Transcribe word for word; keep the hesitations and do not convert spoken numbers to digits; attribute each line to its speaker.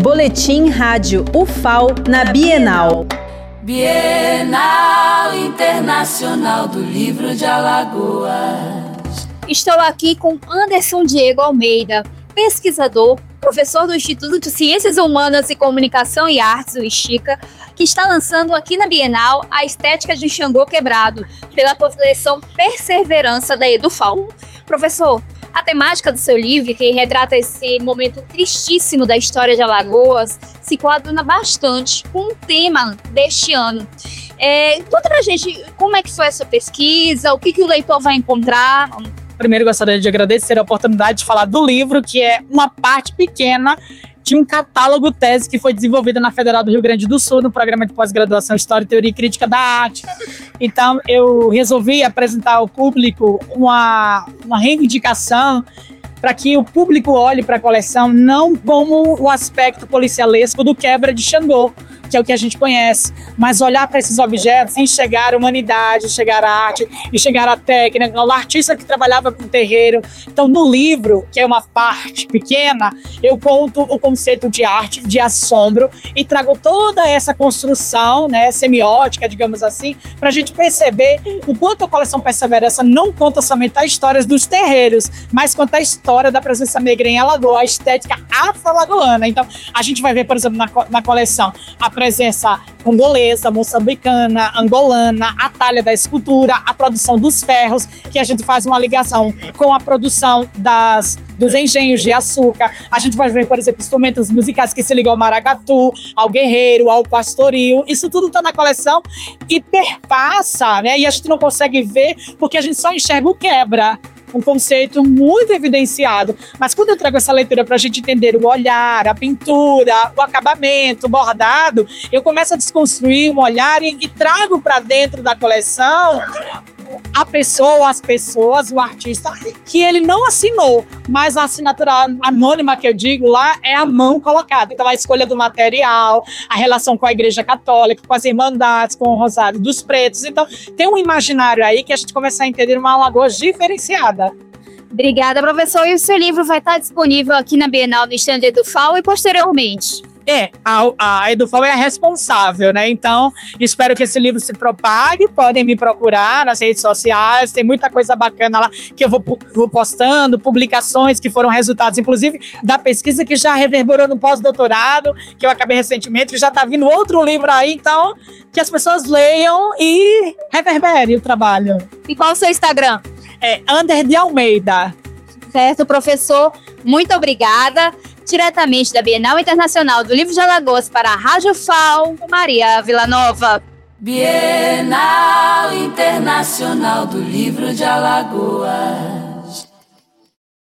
Speaker 1: Boletim Rádio U F A L na Bienal.
Speaker 2: Bienal Internacional do Livro de Alagoas.
Speaker 3: Estou aqui com Anderson Diego Almeida, pesquisador, professor do Instituto de Ciências Humanas e Comunicação e Artes, o ISCHICA, que está lançando aqui na Bienal a Estética de Xangô Quebrado, pela coleção Perseverança da EduFal. Professor, a temática do seu livro, que retrata esse momento tristíssimo da história de Alagoas, se coaduna bastante com o tema deste ano. É, conta pra gente como é que foi essa pesquisa, o que, que o leitor vai encontrar.
Speaker 4: Primeiro, gostaria de agradecer a oportunidade de falar do livro, que é uma parte pequena de um catálogo tese que foi desenvolvido na Federal do Rio Grande do Sul, no programa de pós-graduação História, Teoria e Crítica da Arte. Então, eu resolvi apresentar ao público uma, uma reivindicação para que o público olhe para a coleção não como o aspecto policialesco do quebra de Xangô, que é o que a gente conhece, mas olhar para esses objetos, enxergar a humanidade, enxergar a arte, enxergar a técnica, o artista que trabalhava com o terreiro. Então, no livro, que é uma parte pequena, eu conto o conceito de arte, de assombro, e trago toda essa construção, né, semiótica, digamos assim, para a gente perceber o quanto a coleção Perseverança não conta somente as histórias dos terreiros, mas conta a história da presença negra em Alagoas, a estética afro-alagoana. Então, a gente vai ver, por exemplo, na, na coleção, a presença congolesa, moçambicana, angolana, a talha da escultura, a produção dos ferros, que a gente faz uma ligação com a produção das, dos engenhos de açúcar. A gente vai ver, por exemplo, instrumentos musicais que se ligam ao maracatu, ao guerreiro, ao pastoril. Isso tudo está na coleção e perpassa, né? E a gente não consegue ver porque a gente só enxerga o quebra. Um conceito muito evidenciado. Mas quando eu trago essa leitura para a gente entender o olhar, a pintura, o acabamento, o bordado, eu começo a desconstruir um olhar e, e trago para dentro da coleção a pessoa, as pessoas, o artista, que ele não assinou, mas a assinatura anônima que eu digo lá é a mão colocada. Então, a escolha do material, a relação com a Igreja Católica, com as Irmandades, com o Rosário dos Pretos. Então, tem um imaginário aí que a gente começa a entender uma Alagoas diferenciada.
Speaker 3: Obrigada, professor. E o seu livro vai estar disponível aqui na Bienal, no stand do EduFal e posteriormente?
Speaker 4: É, a, a EduFal é a responsável, né? Então, espero que esse livro se propague. Podem me procurar nas redes sociais, tem muita coisa bacana lá que eu vou, vou postando, publicações que foram resultados, inclusive, da pesquisa que já reverberou no pós-doutorado, que eu acabei recentemente, que já está vindo outro livro aí, então, que as pessoas leiam e reverberem o trabalho.
Speaker 3: E qual é o seu Instagram?
Speaker 4: É Ander de Almeida.
Speaker 3: Certo, professor, muito obrigada. Diretamente da Bienal Internacional do Livro de Alagoas para a Rádio U F A L, Maria Villanova.
Speaker 2: Bienal Internacional do Livro de Alagoas.